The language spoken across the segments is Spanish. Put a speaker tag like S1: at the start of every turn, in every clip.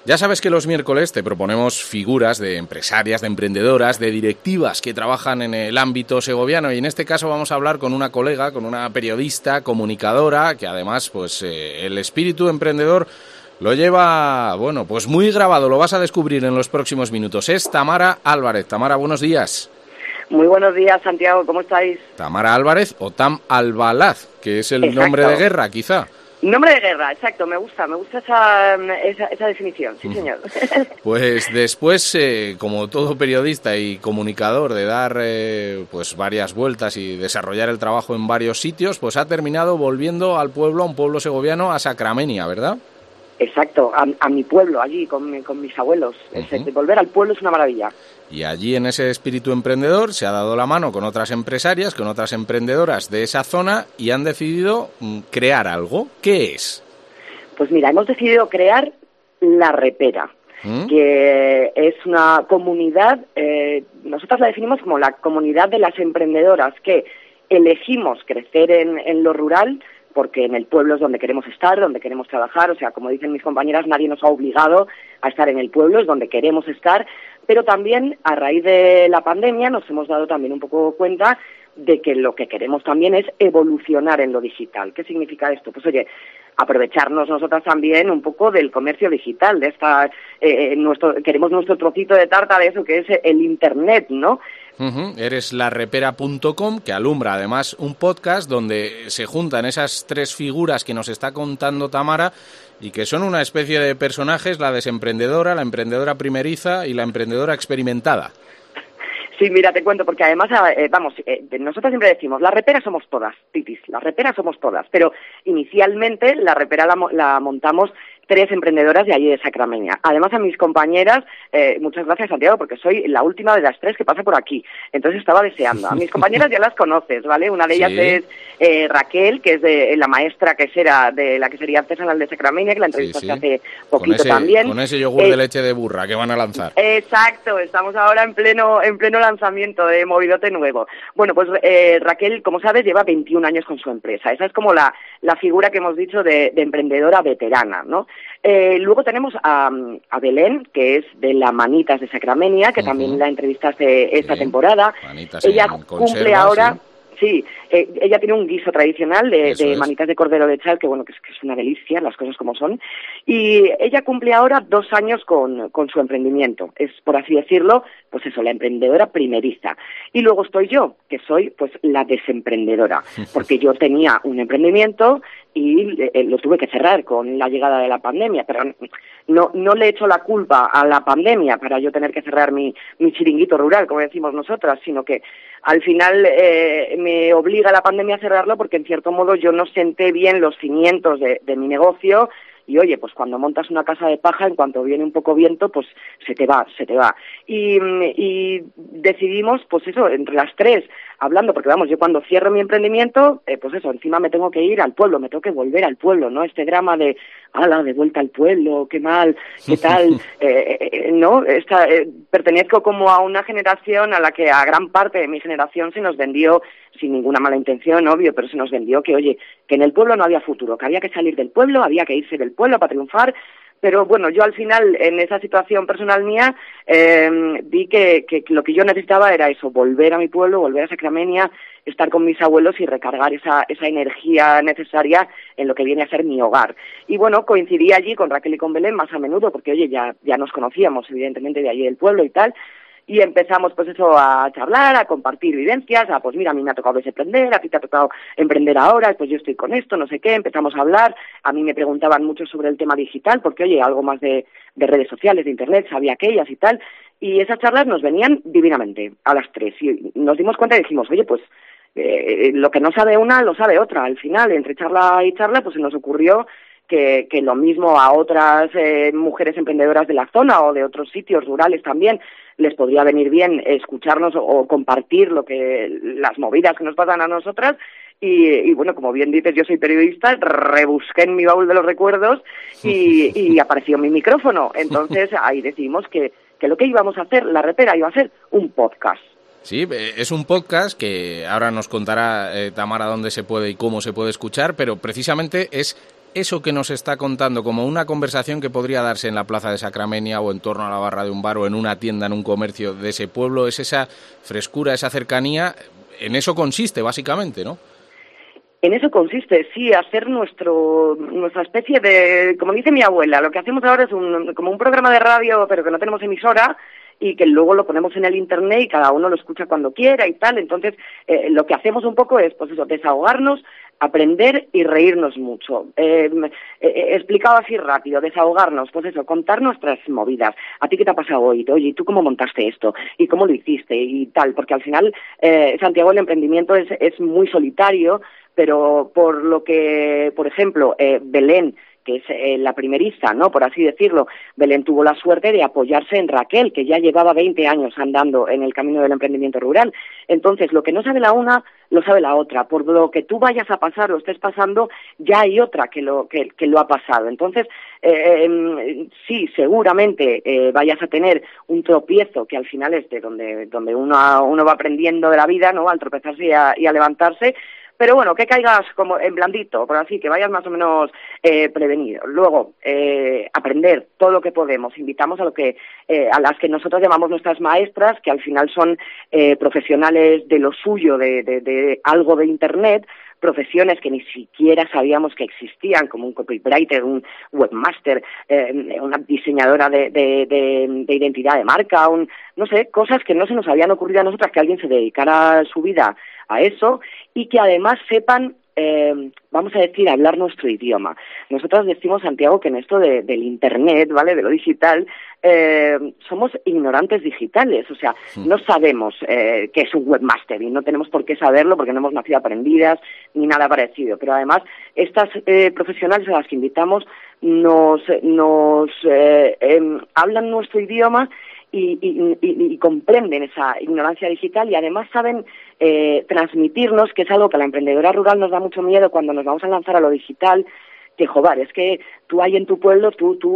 S1: Ya sabes que los miércoles te proponemos figuras de empresarias, de emprendedoras, de directivas que trabajan en el ámbito segoviano, y en este caso vamos a hablar con una colega, con una periodista, comunicadora, que además pues el espíritu emprendedor lo lleva, bueno, pues muy grabado, lo vas a descubrir en los próximos minutos. Es Tamara Álvarez. Tamara, buenos días.
S2: Muy buenos días, Santiago, ¿cómo estáis?
S1: Tamara Álvarez o Tam Albalaz, que es el nombre de guerra, quizá.
S2: Nombre de guerra, exacto, me gusta esa definición, sí señor.
S1: Pues después, como todo periodista y comunicador, de dar pues varias vueltas y desarrollar el trabajo en varios sitios, pues ha terminado volviendo al pueblo, a un pueblo segoviano, a Sacramenia, ¿verdad?
S2: Exacto, a mi pueblo, allí, con mis abuelos. Volver al pueblo es una maravilla.
S1: Y allí, en ese espíritu emprendedor, se ha dado la mano con otras empresarias, con otras emprendedoras de esa zona, y han decidido crear algo. ¿Qué es?
S2: Pues mira, hemos decidido crear La Repera, que es una comunidad, nosotras la definimos como la comunidad de las emprendedoras que elegimos crecer en lo rural, porque en el pueblo es donde queremos estar, donde queremos trabajar, o sea, como dicen mis compañeras, nadie nos ha obligado a estar en el pueblo, es donde queremos estar, pero también a raíz de la pandemia nos hemos dado también un poco cuenta de que lo que queremos también es evolucionar en lo digital. ¿Qué significa esto? Pues oye, aprovecharnos nosotras también un poco del comercio digital, de esta queremos nuestro trocito de tarta de eso que es el Internet, ¿no?
S1: Eres larepera.com, que alumbra además un podcast donde se juntan esas tres figuras que nos está contando Tamara y que son una especie de personajes: la desemprendedora, la emprendedora primeriza y la emprendedora experimentada.
S2: Sí, mira, te cuento, porque además, nosotros siempre decimos, las reperas somos todas, titis, las reperas somos todas, pero inicialmente la repera la montamos tres emprendedoras de allí de Sacramenia. Además, a mis compañeras, muchas gracias, Santiago, porque soy la última de las tres que pasa por aquí, entonces estaba deseando. A mis compañeras ya las conoces, ¿vale? Una de ellas es Raquel, que es de la maestra quesera de la quesería artesanal de Sacramenia, que la entrevistaste hace poquito también.
S1: Con ese yogur de leche de burra que van a lanzar.
S2: Exacto, estamos ahora en pleno lanzamiento de movidote nuevo. Bueno, pues Raquel, como sabes, lleva 21 años con su empresa. Esa es como la figura que hemos dicho de emprendedora veterana, ¿no? Luego tenemos a Belén, que es de la Manitas de Sacramenia, que también la entrevistaste esta temporada.
S1: Manitas.
S2: Ella cumple ahora... Sí, ella tiene un guiso tradicional de manitas de cordero de chal, que bueno, que es una delicia, las cosas como son. Y ella cumple ahora 2 años con su emprendimiento. Es, por así decirlo, pues eso, la emprendedora primeriza. Y luego estoy yo, que soy pues la desemprendedora, porque yo tenía un emprendimiento y lo tuve que cerrar con la llegada de la pandemia, pero no le echo la culpa a la pandemia para yo tener que cerrar mi chiringuito rural, como decimos nosotras, sino que al final me obliga la pandemia a cerrarlo porque en cierto modo yo no senté bien los cimientos de mi negocio. Y oye, pues cuando montas una casa de paja, en cuanto viene un poco viento, pues se te va. Y decidimos, pues eso, entre las tres, hablando, porque vamos, yo cuando cierro mi emprendimiento, pues eso, encima me tengo que ir al pueblo, me tengo que volver al pueblo, ¿no? Este drama de, de vuelta al pueblo, qué mal, qué tal, ¿no? Pertenezco como a una generación a la que a gran parte de mi generación se nos vendió, sin ninguna mala intención, obvio, pero se nos vendió que, oye, que en el pueblo no había futuro, que había que salir del pueblo, había que irse del pueblo para triunfar. Pero bueno, yo al final, en esa situación personal mía, vi que lo que yo necesitaba era eso, volver a mi pueblo, volver a Sacramenia, estar con mis abuelos y recargar esa energía necesaria en lo que viene a ser mi hogar. Y bueno, coincidí allí con Raquel y con Belén más a menudo, porque oye, ya nos conocíamos evidentemente de allí del pueblo y tal, y empezamos pues eso a charlar, a compartir vivencias, pues mira, a mí me ha tocado desemprender, a ti te ha tocado emprender ahora, pues yo estoy con esto, no sé qué, empezamos a hablar, a mí me preguntaban mucho sobre el tema digital, porque oye, algo más de redes sociales, de internet, sabía aquellas y tal, y esas charlas nos venían divinamente a las tres, y nos dimos cuenta y dijimos, oye, pues lo que no sabe una, lo sabe otra, al final, entre charla y charla, pues se nos ocurrió que lo mismo a otras mujeres emprendedoras de la zona o de otros sitios rurales también les podría venir bien escucharnos o compartir las movidas que nos pasan a nosotras. Y bueno, como bien dices, yo soy periodista, rebusqué en mi baúl de los recuerdos y apareció mi micrófono. Entonces ahí decidimos que lo que íbamos a hacer, La Repera, iba a ser un podcast.
S1: Sí, es un podcast que ahora nos contará Tamara dónde se puede y cómo se puede escuchar, pero precisamente es eso que nos está contando como una conversación que podría darse en la plaza de Sacramenia o en torno a la barra de un bar o en una tienda, en un comercio de ese pueblo, es esa frescura, esa cercanía, en eso consiste básicamente, ¿no?
S2: En eso consiste, sí, hacer nuestra especie de, como dice mi abuela, lo que hacemos ahora es como un programa de radio, pero que no tenemos emisora, y que luego lo ponemos en el internet y cada uno lo escucha cuando quiera y tal. Entonces, lo que hacemos un poco es, pues eso, desahogarnos, aprender y reírnos mucho. Explicado así rápido, desahogarnos, pues eso, contar nuestras movidas. ¿A ti qué te ha pasado hoy? Oye, ¿y tú cómo montaste esto? ¿Y cómo lo hiciste? Y tal, porque al final, Santiago, el emprendimiento es muy solitario, pero por lo que, por ejemplo, Belén, que es la primeriza, ¿no?, por así decirlo, Belén tuvo la suerte de apoyarse en Raquel, que ya llevaba 20 años andando en el camino del emprendimiento rural. Entonces, lo que no sabe la una, lo sabe la otra. Por lo que tú vayas a pasar o estés pasando, ya hay otra que lo ha pasado. Entonces, sí, seguramente vayas a tener un tropiezo, que al final es de donde uno va aprendiendo de la vida, ¿no?, al tropezarse y a levantarse. Pero bueno, que caigas como en blandito, por así, que vayas más o menos prevenido. Luego, aprender todo lo que podemos. Invitamos a las que nosotros llamamos nuestras maestras, que al final son profesionales de lo suyo, de algo de Internet, profesiones que ni siquiera sabíamos que existían, como un copywriter, un webmaster, una diseñadora de identidad de marca, no sé, cosas que no se nos habían ocurrido a nosotras, que alguien se dedicara su vida a eso y que además sepan, vamos a decir, hablar nuestro idioma. Nosotros decimos, Santiago, que en esto del Internet, ¿vale?, de lo digital, somos ignorantes digitales, o sea, no sabemos qué es un webmaster y no tenemos por qué saberlo porque no hemos nacido aprendidas ni nada parecido, pero además estas profesionales a las que invitamos nos hablan nuestro idioma y comprenden esa ignorancia digital y además saben transmitirnos, que es algo que a la emprendedora rural nos da mucho miedo cuando nos vamos a lanzar a lo digital, que joder, es que tú ahí en tu pueblo,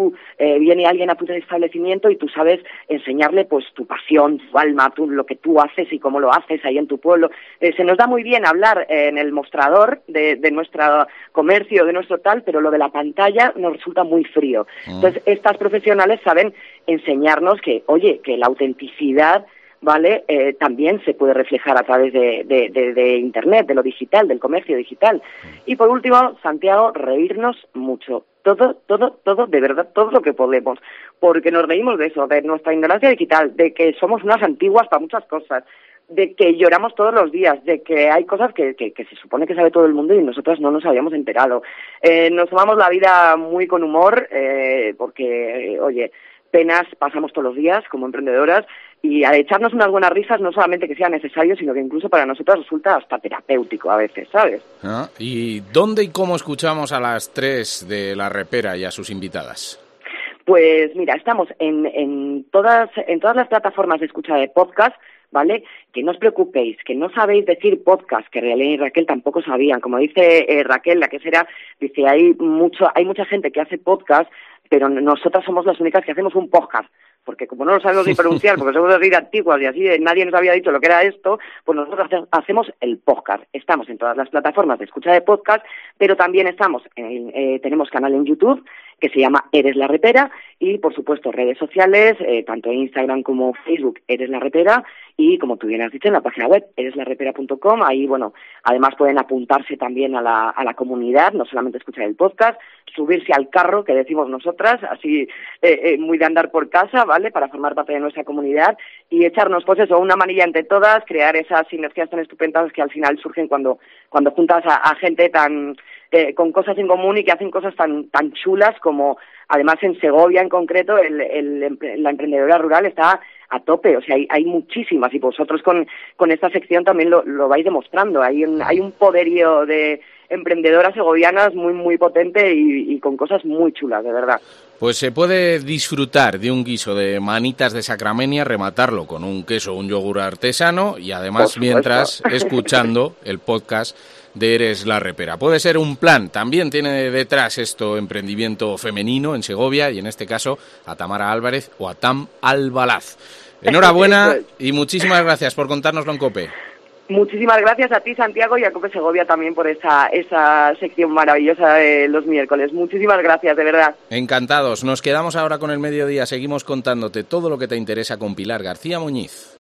S2: viene alguien a tu establecimiento y tú sabes enseñarle pues tu pasión, tu alma, lo que tú haces y cómo lo haces ahí en tu pueblo. Se nos da muy bien hablar en el mostrador de nuestro comercio, de nuestro tal, pero lo de la pantalla nos resulta muy frío. Entonces, estas profesionales saben enseñarnos que, oye, que la autenticidad, ¿vale?, también se puede reflejar a través de Internet, de lo digital, del comercio digital. Y por último, Santiago, reírnos mucho. Todo, de verdad, todo lo que podemos. Porque nos reímos de eso, de nuestra ignorancia digital, de que somos unas antiguas para muchas cosas, de que lloramos todos los días, de que hay cosas que se supone que sabe todo el mundo y nosotras no nos habíamos enterado. Nos tomamos la vida muy con humor, porque, oye, penas pasamos todos los días como emprendedoras y a echarnos unas buenas risas no solamente que sea necesario, sino que incluso para nosotras resulta hasta terapéutico a veces, ¿sabes?
S1: ¿Y dónde y cómo escuchamos a las 3 de La Repera y a sus invitadas?
S2: Pues mira, estamos en todas las plataformas de escucha de podcast, ¿vale? Que no os preocupéis, que no sabéis decir podcast, que Relén y Raquel tampoco sabían. Como dice Raquel, la que será, dice, hay mucha gente que hace podcast, pero nosotras somos las únicas que hacemos un podcast, porque como no lo sabemos ni pronunciar, porque somos así de antiguas y así nadie nos había dicho lo que era esto, pues nosotros hacemos el podcast. Estamos en todas las plataformas de escucha de podcast, pero también tenemos canal en YouTube que se llama Eres la Repera y, por supuesto, redes sociales, tanto en Instagram como Facebook, Eres la Repera, y, como tú bien has dicho, en la página web, ereslarepera.com. Ahí, bueno, además pueden apuntarse también a la comunidad, no solamente escuchar el podcast, subirse al carro, que decimos nosotras, así muy de andar por casa, ¿vale?, para formar parte de nuestra comunidad y echarnos, pues eso, una manilla entre todas, crear esas sinergias tan estupendas que al final surgen cuando juntas a gente tan con cosas en común y que hacen cosas tan chulas como, además en Segovia en concreto, la emprendedora rural está a tope, o sea, hay muchísimas y vosotros con esta sección también lo vais demostrando. Hay un poderío de emprendedoras segovianas muy, muy potente y con cosas muy chulas, de verdad.
S1: Pues se puede disfrutar de un guiso de manitas de Sacramenia, rematarlo con un queso o un yogur artesano y además mientras escuchando el podcast de Eres la Repera. Puede ser un plan, también tiene detrás esto emprendimiento femenino en Segovia y en este caso a Tamara Álvarez o a Tam Albalaz. Enhorabuena y muchísimas gracias por contárnoslo en COPE.
S2: Muchísimas gracias a ti, Santiago, y a Cope Segovia también por esa sección maravillosa de los miércoles. Muchísimas gracias, de verdad.
S1: Encantados. Nos quedamos ahora con el mediodía. Seguimos contándote todo lo que te interesa con Pilar García Muñiz.